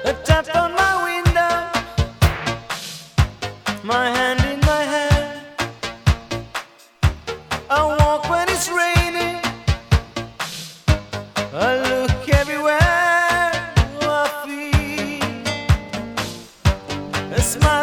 A tap on my window, my hand in my hand. I walk when it's raining, I look everywhere. I feel a smile